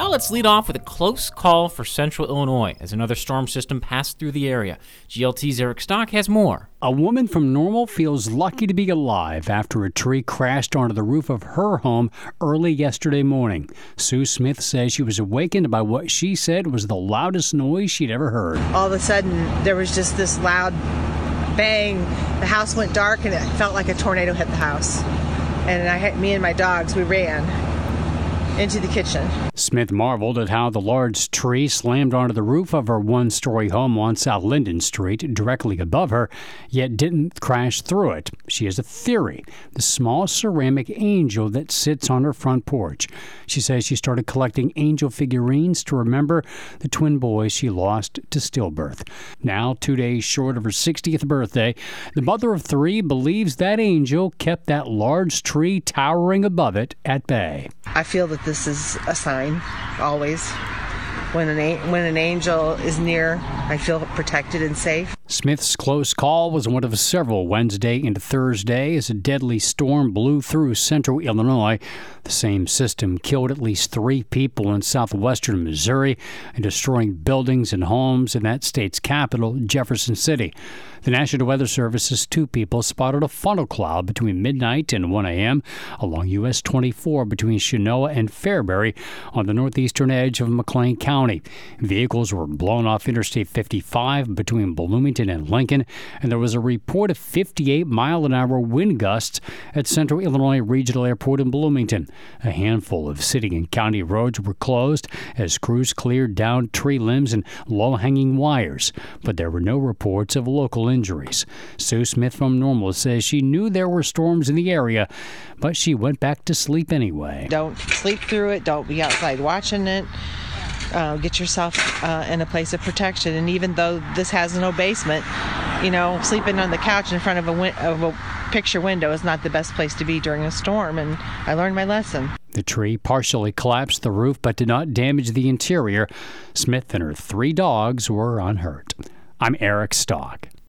Well, let's lead off with a close call for central Illinois as another storm system passed through the area. GLT's Eric Stock has more. A woman from Normal feels lucky to be alive after a tree crashed onto the roof of her home early yesterday morning. Sue Smith says she was awakened by what she said was the loudest noise she'd ever heard. All of a sudden, there was just this loud bang. The house went dark, and it felt like a tornado hit the house. And me and my dogs, we ran into the kitchen. Smith marveled at how the large tree slammed onto the roof of her one-story home on South Linden Street, directly above her, yet didn't crash through it. She has a theory: the small ceramic angel that sits on her front porch. She says she started collecting angel figurines to remember the twin boys she lost to stillbirth. Now, 2 days short of her 60th birthday, the mother of three believes that angel kept that large tree towering above it at bay. I feel that this is a sign, always. When an angel is near, I feel protected and safe. Smith's close call was one of several Wednesday into Thursday as a deadly storm blew through central Illinois. The same system killed at least 3 people in southwestern Missouri and destroying buildings and homes in that state's capital, Jefferson City. The National Weather Service says 2 people spotted a funnel cloud between midnight and 1 a.m. along US 24 between Chenoa and Fairbury on the northeastern edge of McLean County. Vehicles were blown off Interstate 55 between Bloomington and Lincoln, and there was a report of 58-mile-an-hour wind gusts at Central Illinois Regional Airport in Bloomington. A handful of city and county roads were closed as crews cleared down tree limbs and low-hanging wires, but there were no reports of local injuries. Sue Smith from Normal says she knew there were storms in the area, but she went back to sleep anyway. Don't sleep through it. Don't be outside watching it. Get yourself in a place of protection. And even though this has no basement, sleeping on the couch in front of a picture window is not the best place to be during a storm. And I learned my lesson. The tree partially collapsed the roof but did not damage the interior. Smith and her 3 dogs were unhurt. I'm Eric Stock.